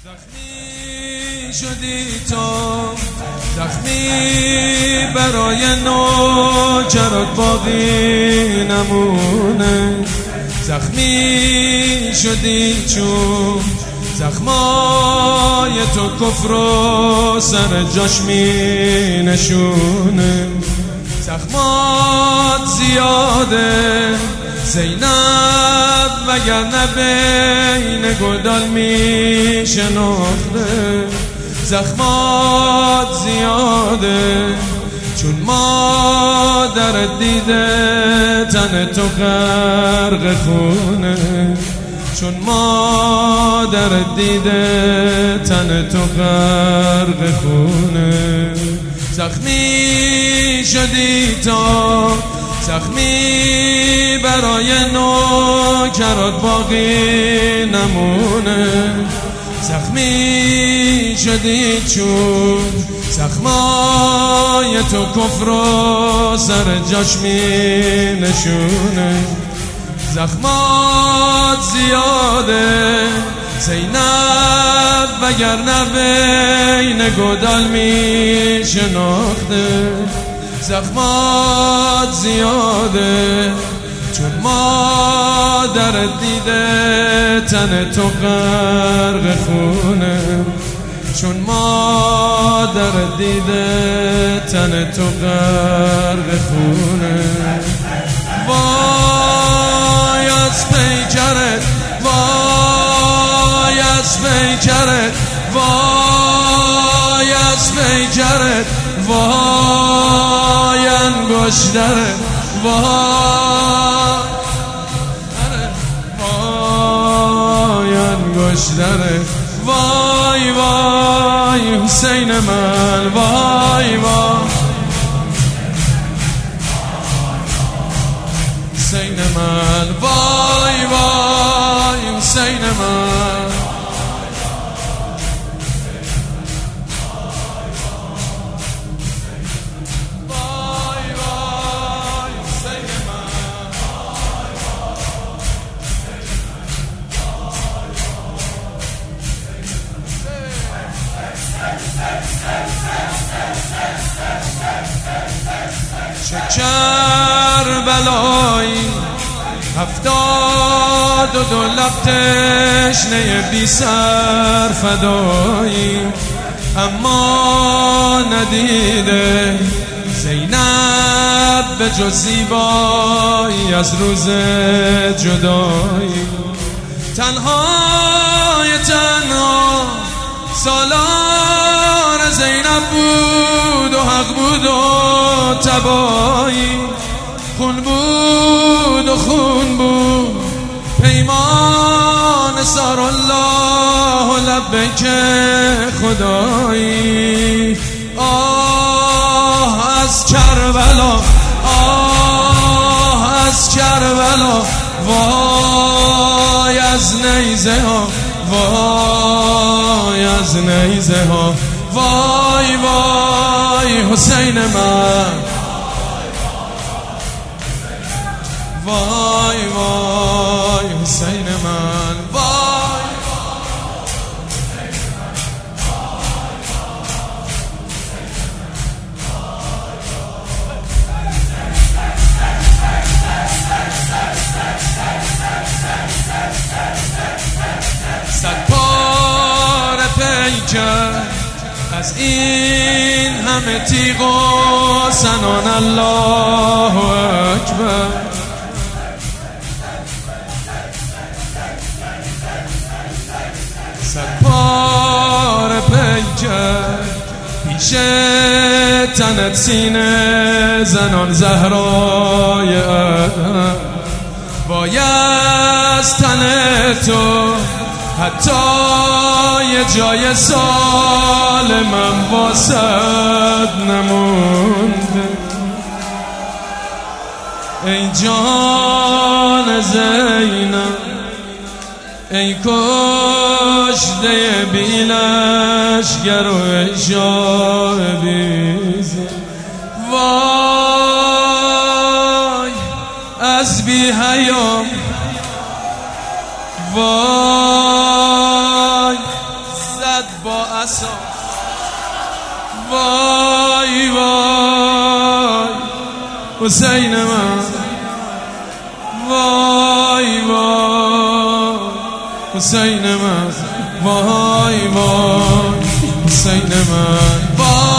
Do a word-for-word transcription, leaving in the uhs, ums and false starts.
زخمی شدی تو، زخمی برای نوکرات باقی نمونه. زخمی شدی چون زخمای تو کفر و سر جاش می نشونه. زخمات زیاده زینب وگرنه بین گدال می شناخته. زخمات زیاده چون مادرت دیده تن تو غرق خونه. چون مادرت دیده تن تو غرق خونه. زخمی شدی تو، زخمی برای نوکرات باقی نمونه. زخمی شدی چون زخمای تو کفر و سر جاش می نشونه. زخمات زیاده زینب وگرنه بین گدال می شناخته. زخمات زیاده چون مادرت دیده تن تو غرق خونه. چون مادرت دیده تن تو غرق خونه. وای از پیکرت، وای از پیکرت، وای از پیکرت، وای انگشترت، وای وای انگشترت، وای وای حسین من، وای وای حسین من، وای وای حسین من. چه کربلایی هفتاد و دو لب تشنه بی سر فدایی، اما ندیده زینب به جز زیبایی از روز جدایی. تنهای تنها سالار زینب بود و حق بود و تبایی. خون بود و خون بود پیمان سار الله و لبیک خدایی. آه از کربلا، آه از کربلا، وای از نیزه ها، وای از نیزه ها، وای وای حسین من، وای وای حسین من، وای صد پاره پیکر از این همه تیغ و سنان الله اکبر. صد پاره پیکر پیش تنت سینه زنان زهرای ادم. وای از تن تو حتی یه جای سالمم واسد نمونده. ای جان زینب، ای کشته بی لشگر و ای شاه بیزه. وای از بی حیام، وای هستا وای وای حسین من وای وای حسین من وای وای حسین من وای